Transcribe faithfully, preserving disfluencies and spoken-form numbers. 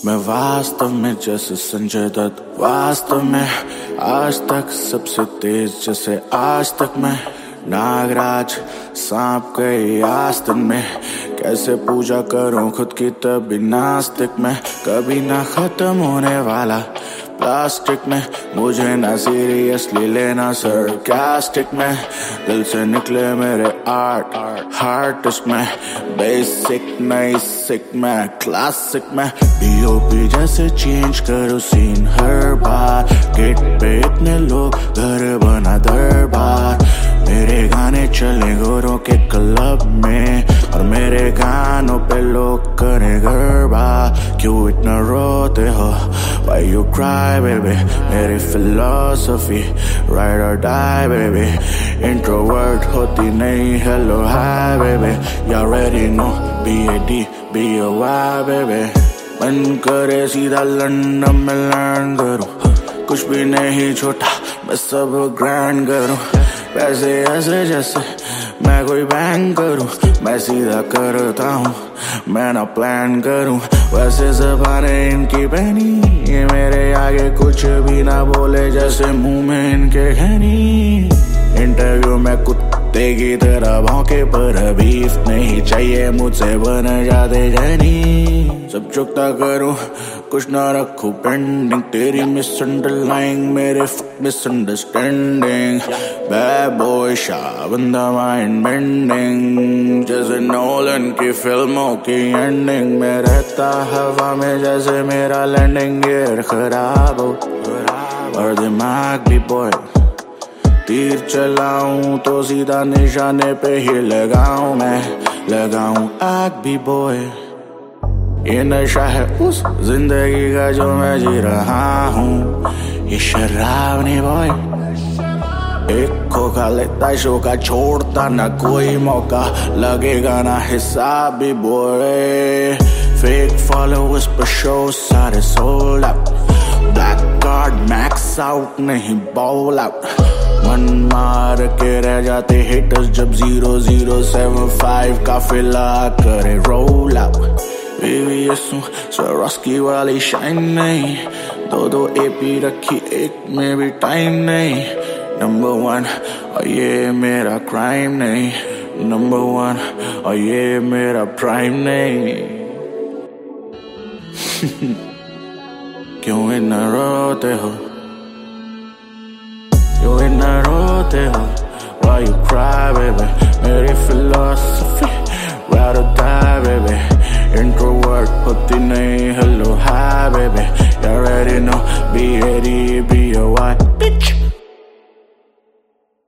मैं वास्तव में जैसे संजय दत्त, वास्तव में आज तक सबसे तेज जैसे आज तक मैं नागराज सांप गई आस्तीन में। कैसे पूजा करूं खुद की तभी नास्तिक में, कभी ना खत्म होने वाला प्लास्टिक में। मुझे ना सीरियसली लेना सरकास्टिक में, दिल से निकले मेरे आर्ट हार्टिस्ट में। बेसिक नहीं सिक में क्लासिक में, पीओपी जैसे चेंज करो सीन हर बार। गेट पे इतने लोग घर बना दरबार, मेरे गाने चले गोरों के क्लब में और मेरे गानों पे लोग करें गरबा। क्यों इतना रोते हो, why you cry baby, मेरी philosophy ride or die baby। Introvert होती नहीं hello hi baby, you already know B A D B A Y baby। मन करे सीधा लंदन में लैंड करूं, कुछ भी नहीं छोटा मैं सब ग्रैंड करूं। पैसे ऐसे जैसे मैं कोई बैंक करूं, मैं सीधा करता हूं मैं ना प्लान करूं। वैसे ज़बानें इनकी बहनी, ये मेरे आगे कुछ भी ना बोले जैसे मुंह में इनके खैनी। इंटरव्यू में कुत्ते की तरह भौंके पर बीफ नहीं चाहिए मुझसे बन जाते जनी। सब चुकता करूं कुछ ना रखूं पेंडिंग, तेरी मिसअंडरलाइंग मेरे मिसअंडरस्टैंडिंग। बैड बॉय शाह बंदा माइंड बेंडिंग, जैसे नोलन की फिल्मों की एंडिंग में। रहता हवा में जैसे मेरा लैंडिंग गियर खराब हो और दिमाग भी बॉय। तीर चलाऊं तो सीधा निशाने पे ही लगाऊं मैं, लगाऊं आग भी बॉय। ये नशा है उस जिंदगी का जो मैं जी रहा हूँ, ये शराब नहीं बॉय। एक खोखा लेता शो का छोड़ता ना कोई मौका, लगेगा ना हिसाब भी बॉय। फेक फॉलोअर्स पर शो सारे sold out, black card max out नहीं बॉल आउट। मन मार के रह जाते हिटर्स जब जीरो जीरो सेवन फाइव का फिला करे रोल आउट। बेबी सरोस्की वाली शाइन नहीं, दो दो एपी रखी एक में भी टाइम नहीं। नंबर वन और ये मेरा क्राइम नहीं, नंबर वन और ये मेरा प्राइम नहीं। क्यों इतना रोते हो, क्यों इतना रोते हो, why you cry baby। मेरी philosophy ride or die baby। Introvert होती नहीं hello hi baby, you already know B A D B A Y bitch।